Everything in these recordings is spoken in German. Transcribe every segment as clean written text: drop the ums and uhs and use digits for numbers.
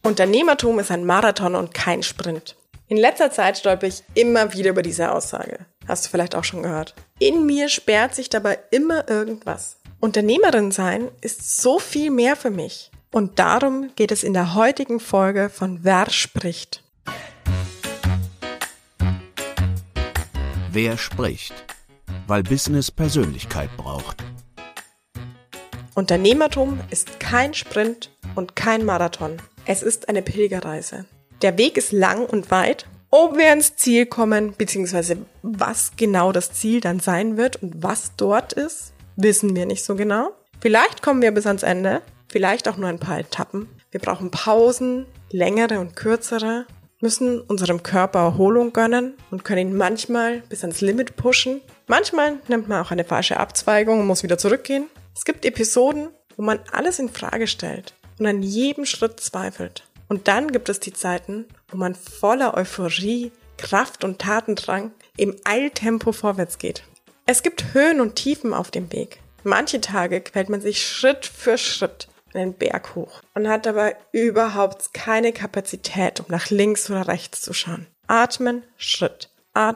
Unternehmertum ist ein Marathon und kein Sprint. In letzter Zeit stolper ich immer wieder über diese Aussage. Hast du vielleicht auch schon gehört. In mir sperrt sich dabei immer irgendwas. Unternehmerin sein ist so viel mehr für mich. Und darum geht es in der heutigen Folge von Wer spricht. Wer spricht? Weil Business Persönlichkeit braucht. Unternehmertum ist kein Sprint und kein Marathon. Es ist eine Pilgerreise. Der Weg ist lang und weit. Ob wir ins Ziel kommen, beziehungsweise was genau das Ziel dann sein wird und was dort ist, wissen wir nicht so genau. Vielleicht kommen wir bis ans Ende, vielleicht auch nur ein paar Etappen. Wir brauchen Pausen, längere und kürzere, müssen unserem Körper Erholung gönnen und können ihn manchmal bis ans Limit pushen. Manchmal nimmt man auch eine falsche Abzweigung und muss wieder zurückgehen. Es gibt Episoden, wo man alles in Frage stellt und an jedem Schritt zweifelt. Und dann gibt es die Zeiten, wo man voller Euphorie, Kraft und Tatendrang im Eiltempo vorwärts geht. Es gibt Höhen und Tiefen auf dem Weg. Manche Tage quält man sich Schritt für Schritt einen Berg hoch und hat dabei überhaupt keine Kapazität, um nach links oder rechts zu schauen. Atmen, Schritt.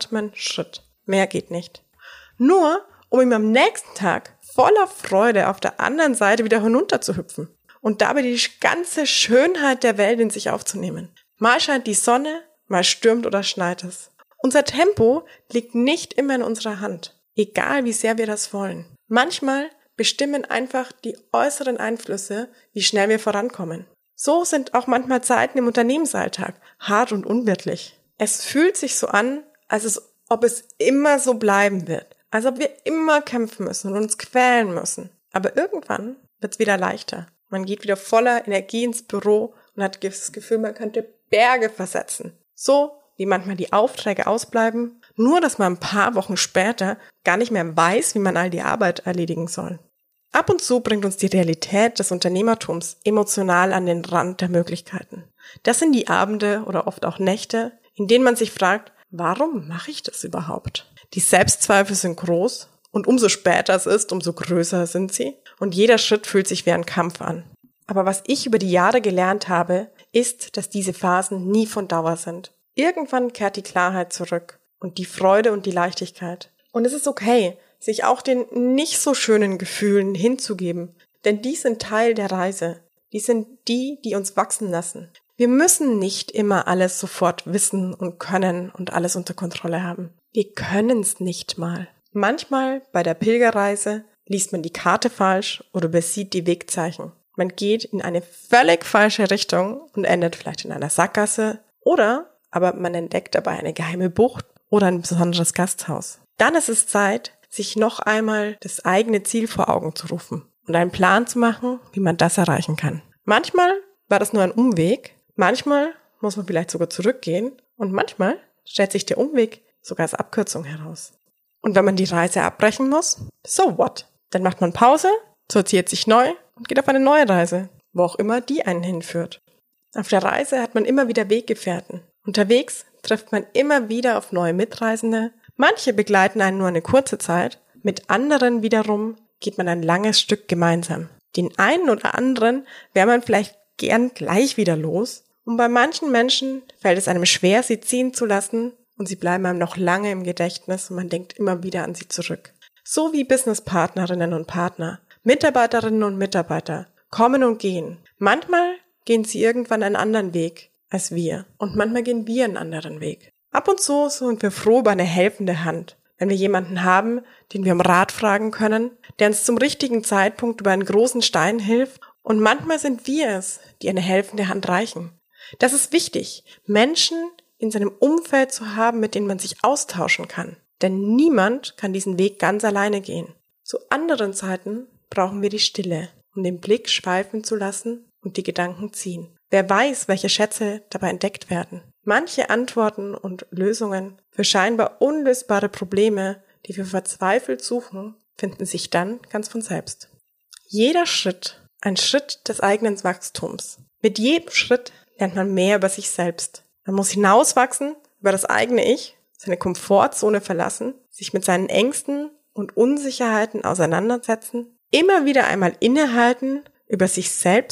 Mehr geht nicht. Nur, um ihm am nächsten Tag voller Freude auf der anderen Seite wieder hinunter zu hüpfen und dabei die ganze Schönheit der Welt in sich aufzunehmen. Mal scheint die Sonne, mal stürmt oder schneit es. Unser Tempo liegt nicht immer in unserer Hand, egal wie sehr wir das wollen. Manchmal bestimmen einfach die äußeren Einflüsse, wie schnell wir vorankommen. So sind auch manchmal Zeiten im Unternehmensalltag hart und unwirtlich. Es fühlt sich so an, als ob es immer so bleiben wird. Als ob wir immer kämpfen müssen und uns quälen müssen. Aber irgendwann wird es wieder leichter. Man geht wieder voller Energie ins Büro und hat das Gefühl, man könnte Berge versetzen. So wie manchmal die Aufträge ausbleiben, nur dass man ein paar Wochen später gar nicht mehr weiß, wie man all die Arbeit erledigen soll. Ab und zu bringt uns die Realität des Unternehmertums emotional an den Rand der Möglichkeiten. Das sind die Abende oder oft auch Nächte, in denen man sich fragt, warum mache ich das überhaupt? Die Selbstzweifel sind groß und umso später es ist, umso größer sind sie und jeder Schritt fühlt sich wie ein Kampf an. Aber was ich über die Jahre gelernt habe, ist, dass diese Phasen nie von Dauer sind. Irgendwann kehrt die Klarheit zurück und die Freude und die Leichtigkeit. Und es ist okay, sich auch den nicht so schönen Gefühlen hinzugeben, denn die sind Teil der Reise. Die sind die, die uns wachsen lassen. Wir müssen nicht immer alles sofort wissen und können und alles unter Kontrolle haben. Wir können es nicht mal. Manchmal bei der Pilgerreise liest man die Karte falsch oder übersieht die Wegzeichen. Man geht in eine völlig falsche Richtung und endet vielleicht in einer Sackgasse aber man entdeckt dabei eine geheime Bucht oder ein besonderes Gasthaus. Dann ist es Zeit, sich noch einmal das eigene Ziel vor Augen zu rufen und einen Plan zu machen, wie man das erreichen kann. Manchmal war das nur ein Umweg, manchmal muss man vielleicht sogar zurückgehen und manchmal stellt sich der Umweg sogar als Abkürzung heraus. Und wenn man die Reise abbrechen muss, so what? Dann macht man Pause, sortiert sich neu und geht auf eine neue Reise, wo auch immer die einen hinführt. Auf der Reise hat man immer wieder Weggefährten. Unterwegs trifft man immer wieder auf neue Mitreisende. Manche begleiten einen nur eine kurze Zeit, mit anderen wiederum geht man ein langes Stück gemeinsam. Den einen oder anderen wäre man vielleicht gern gleich wieder los und bei manchen Menschen fällt es einem schwer, sie ziehen zu lassen und sie bleiben einem noch lange im Gedächtnis und man denkt immer wieder an sie zurück. So wie Businesspartnerinnen und Partner, Mitarbeiterinnen und Mitarbeiter kommen und gehen. Manchmal gehen sie irgendwann einen anderen Weg als wir und manchmal gehen wir einen anderen Weg. Ab und zu sind wir froh über eine helfende Hand, wenn wir jemanden haben, den wir um Rat fragen können, der uns zum richtigen Zeitpunkt über einen großen Stein hilft und manchmal sind wir es, die eine helfende Hand reichen. Das ist wichtig, Menschen in seinem Umfeld zu haben, mit denen man sich austauschen kann, denn niemand kann diesen Weg ganz alleine gehen. Zu anderen Zeiten brauchen wir die Stille, um den Blick schweifen zu lassen und die Gedanken ziehen. Wer weiß, welche Schätze dabei entdeckt werden. Manche Antworten und Lösungen für scheinbar unlösbare Probleme, die wir verzweifelt suchen, finden sich dann ganz von selbst. Jeder Schritt, ein Schritt des eigenen Wachstums. Mit jedem Schritt lernt man mehr über sich selbst. Man muss hinauswachsen über das eigene Ich, seine Komfortzone verlassen, sich mit seinen Ängsten und Unsicherheiten auseinandersetzen, immer wieder einmal innehalten, über sich selbst,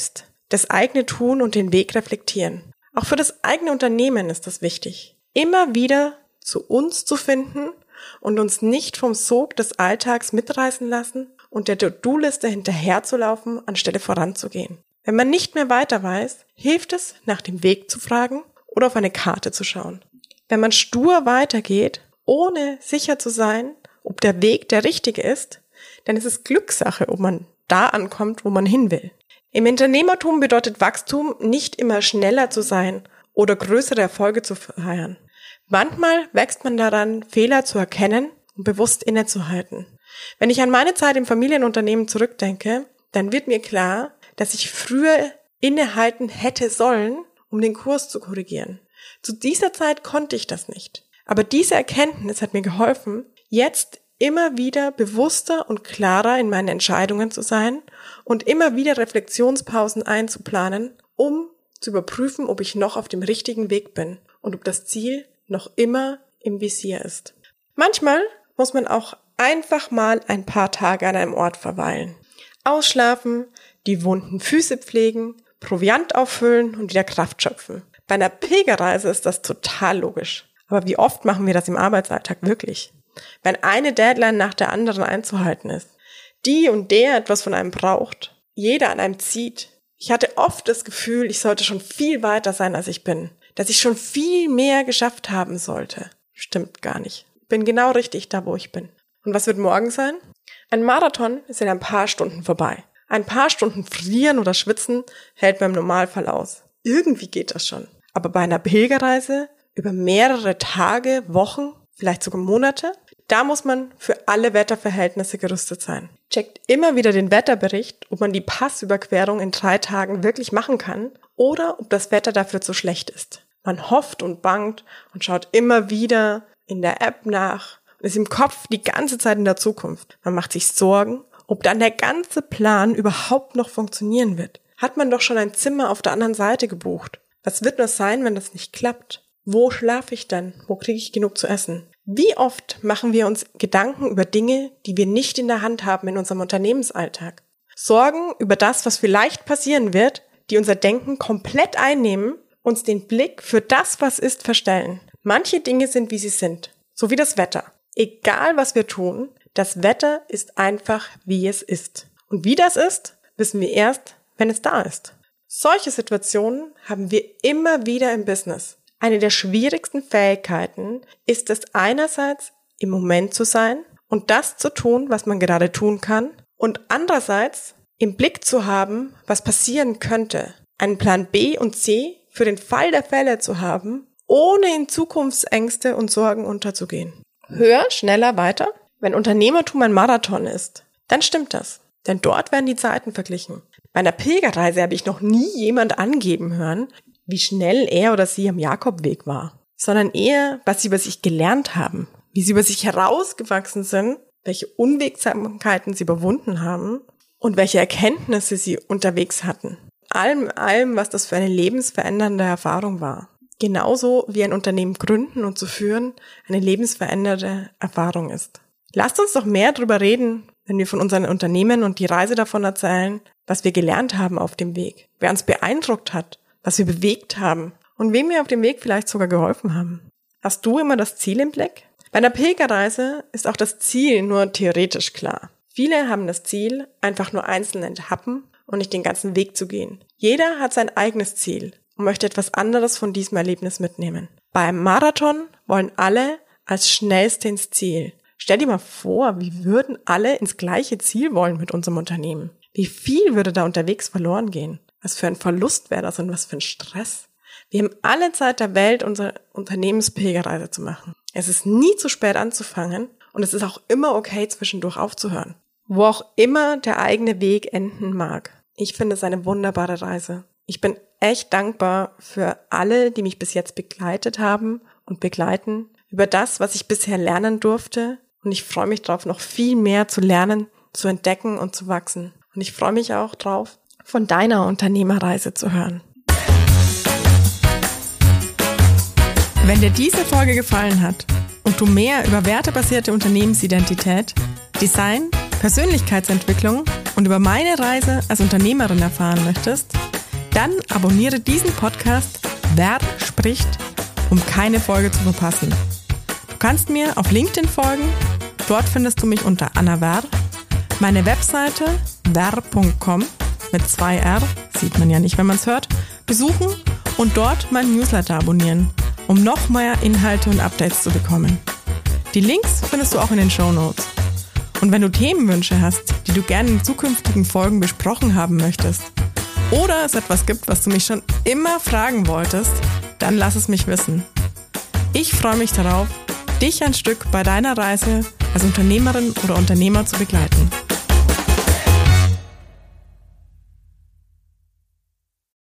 das eigene Tun und den Weg reflektieren. Auch für das eigene Unternehmen ist das wichtig. Immer wieder zu uns zu finden und uns nicht vom Sog des Alltags mitreißen lassen und der To-Do-Liste hinterherzulaufen, anstelle voranzugehen. Wenn man nicht mehr weiter weiß, hilft es, nach dem Weg zu fragen oder auf eine Karte zu schauen. Wenn man stur weitergeht, ohne sicher zu sein, ob der Weg der richtige ist, dann ist es Glückssache, ob man da ankommt, wo man hin will. Im Unternehmertum bedeutet Wachstum, nicht immer schneller zu sein oder größere Erfolge zu feiern. Manchmal wächst man daran, Fehler zu erkennen und bewusst innezuhalten. Wenn ich an meine Zeit im Familienunternehmen zurückdenke, dann wird mir klar, dass ich früher innehalten hätte sollen, um den Kurs zu korrigieren. Zu dieser Zeit konnte ich das nicht. Aber diese Erkenntnis hat mir geholfen, jetzt immer wieder bewusster und klarer in meinen Entscheidungen zu sein und immer wieder Reflexionspausen einzuplanen, um zu überprüfen, ob ich noch auf dem richtigen Weg bin und ob das Ziel noch immer im Visier ist. Manchmal muss man auch einfach mal ein paar Tage an einem Ort verweilen. Ausschlafen, die wunden Füße pflegen, Proviant auffüllen und wieder Kraft schöpfen. Bei einer Pilgerreise ist das total logisch. Aber wie oft machen wir das im Arbeitsalltag wirklich? Wenn eine Deadline nach der anderen einzuhalten ist, die und der etwas von einem braucht, jeder an einem zieht. Ich hatte oft das Gefühl, ich sollte schon viel weiter sein, als ich bin. Dass ich schon viel mehr geschafft haben sollte. Stimmt gar nicht. Ich bin genau richtig da, wo ich bin. Und was wird morgen sein? Ein Marathon ist in ein paar Stunden vorbei. Ein paar Stunden frieren oder schwitzen hält man im Normalfall aus. Irgendwie geht das schon. Aber bei einer Pilgerreise über mehrere Tage, Wochen, vielleicht sogar Monate, da muss man für alle Wetterverhältnisse gerüstet sein. Checkt immer wieder den Wetterbericht, ob man die Passüberquerung in 3 Tagen wirklich machen kann oder ob das Wetter dafür zu schlecht ist. Man hofft und bangt und schaut immer wieder in der App nach und ist im Kopf die ganze Zeit in der Zukunft. Man macht sich Sorgen, ob dann der ganze Plan überhaupt noch funktionieren wird. Hat man doch schon ein Zimmer auf der anderen Seite gebucht. Was wird nur sein, wenn das nicht klappt? Wo schlafe ich denn? Wo kriege ich genug zu essen? Wie oft machen wir uns Gedanken über Dinge, die wir nicht in der Hand haben in unserem Unternehmensalltag? Sorgen über das, was vielleicht passieren wird, die unser Denken komplett einnehmen, uns den Blick für das, was ist, verstellen. Manche Dinge sind, wie sie sind, so wie das Wetter. Egal, was wir tun, das Wetter ist einfach, wie es ist. Und wie das ist, wissen wir erst, wenn es da ist. Solche Situationen haben wir immer wieder im Business. Eine der schwierigsten Fähigkeiten ist es einerseits, im Moment zu sein und das zu tun, was man gerade tun kann, und andererseits im Blick zu haben, was passieren könnte. Einen Plan B und C für den Fall der Fälle zu haben, ohne in Zukunftsängste und Sorgen unterzugehen. Höher, schneller, weiter? Wenn Unternehmertum ein Marathon ist, dann stimmt das. Denn dort werden die Zeiten verglichen. Bei einer Pilgerreise habe ich noch nie jemand angeben hören, wie schnell er oder sie am Jakobweg war, sondern eher, was sie über sich gelernt haben, wie sie über sich herausgewachsen sind, welche Unwegsamkeiten sie überwunden haben und welche Erkenntnisse sie unterwegs hatten. Allem, was das für eine lebensverändernde Erfahrung war. Genauso wie ein Unternehmen gründen und zu führen eine lebensverändernde Erfahrung ist. Lasst uns doch mehr darüber reden, wenn wir von unseren Unternehmen und die Reise davon erzählen, was wir gelernt haben auf dem Weg, wer uns beeindruckt hat, was wir bewegt haben und wem wir auf dem Weg vielleicht sogar geholfen haben. Hast du immer das Ziel im Blick? Bei einer Pilgerreise ist auch das Ziel nur theoretisch klar. Viele haben das Ziel, einfach nur einzelne Etappen und nicht den ganzen Weg zu gehen. Jeder hat sein eigenes Ziel und möchte etwas anderes von diesem Erlebnis mitnehmen. Beim Marathon wollen alle als Schnellste ins Ziel. Stell dir mal vor, wie würden alle ins gleiche Ziel wollen mit unserem Unternehmen? Wie viel würde da unterwegs verloren gehen? Was für ein Verlust wäre das und was für ein Stress? Wir haben alle Zeit der Welt, unsere Unternehmenspilgerreise zu machen. Es ist nie zu spät anzufangen und es ist auch immer okay, zwischendurch aufzuhören. Wo auch immer der eigene Weg enden mag. Ich finde es eine wunderbare Reise. Ich bin echt dankbar für alle, die mich bis jetzt begleitet haben und begleiten, über das, was ich bisher lernen durfte. Und ich freue mich darauf, noch viel mehr zu lernen, zu entdecken und zu wachsen. Und ich freue mich auch drauf, von deiner Unternehmerreise zu hören. Wenn dir diese Folge gefallen hat und du mehr über wertebasierte Unternehmensidentität, Design, Persönlichkeitsentwicklung und über meine Reise als Unternehmerin erfahren möchtest, Dann abonniere diesen Podcast Wer spricht, um keine Folge zu verpassen. Du kannst mir auf LinkedIn folgen. Dort findest du mich unter Anna Wer. Meine Webseite wer.com mit 2 R, sieht man ja nicht, wenn man es hört, besuchen und dort meinen Newsletter abonnieren, um noch mehr Inhalte und Updates zu bekommen. Die Links findest du auch in den Shownotes. Und wenn du Themenwünsche hast, die du gerne in zukünftigen Folgen besprochen haben möchtest, oder es etwas gibt, was du mich schon immer fragen wolltest, dann lass es mich wissen. Ich freue mich darauf, dich ein Stück bei deiner Reise als Unternehmerin oder Unternehmer zu begleiten.